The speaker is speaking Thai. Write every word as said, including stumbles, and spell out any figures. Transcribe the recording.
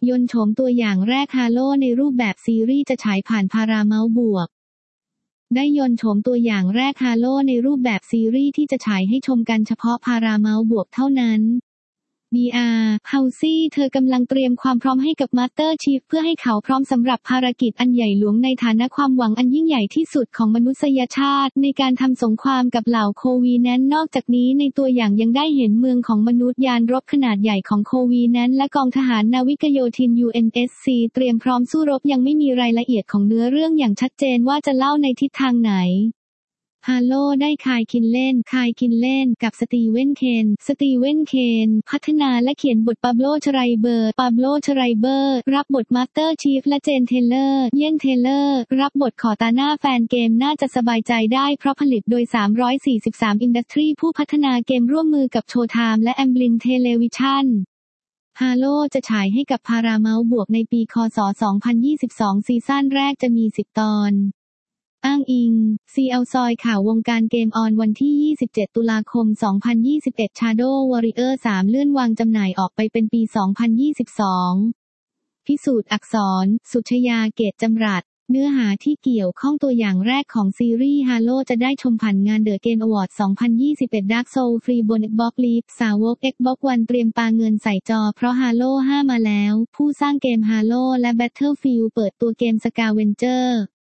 ยนต์โฉมตัวอย่างแรก Halo ในรูปแบบซีรีส์จะฉายผ่าน Paramount บวกได้ยนต์โฉมตัวอย่างแรก Halo ในรูปแบบซีรีส์ที่จะฉายให้ชมกันเฉพาะ Paramount บวกเท่านั้น ดี อาร์ Halsey เธอกำลังเตรียมความพร้อมให้กับ Master Chief เพื่อให้เขาพร้อมสำหรับภารกิจอันใหญ่หลวงในฐานะความหวังอันยิ่งใหญ่ที่สุดของมนุษยชาติในการทำสงครามกับเหล่าโควีแนนต์นอกจากนี้ในตัวอย่างยังได้เห็นเมืองของมนุษย์ยานรบขนาดใหญ่ของโควีแนนต์และกองทหารนาวิกโยธิน ยู เอ็น เอส ซี เตรียมพร้อมสู้รบยังไม่มีรายละเอียดของเนื้อเรื่องอย่างชัดเจนว่าจะเล่าในทิศทางไหนHalo ได้คายคินเล่นคายคินเล่นกับสตีเวนเคนสตีเวนเคนพัฒนาและเขียนบทปาโบโลชไรเบอร์ปาโบโลชไรเบอร์รับบทมาสเตอร์ชีฟและเจนเทเลอร์เย่นเทเลอร์รับบทคอร์ตาน่าแฟนเกมน่าจะสบายใจได้เพราะผลิตโดยสามร้อยสี่สิบสาม Industry ผู้พัฒนาเกมร่วมมือกับโชว์ไทม์และแอมบลินเทเลวิชั่นHalo จะฉายให้กับ Paramount บวกในปีคศสองพันยี่สิบสองซีซั่นแรกจะมีสิบตอนอ้างอิง ซี แอล ซอยข่าววงการเกมออนวันที่ยี่สิบเจ็ดตุลาคมสองพันยี่สิบเอ็ด Shadow Warrior สามเลื่อนวางจำหน่ายออกไปเป็นปีสองพันยี่สิบสองพิสูจน์อักษรสุชยาเกตจำรัดเนื้อหาที่เกี่ยวข้องตัวอย่างแรกของซีรีส์ Halo จะได้ชมผ่านงาน The Game Awards สองพันยี่สิบเอ็ด Dark Souls ฟรีบน Xbox Live สาวก Xbox One เตรียมปาเงินใส่จอเพราะ Halo ห้ามาแล้วผู้สร้างเกม Halo และ Battlefield เปิดตัวเกม Scavenger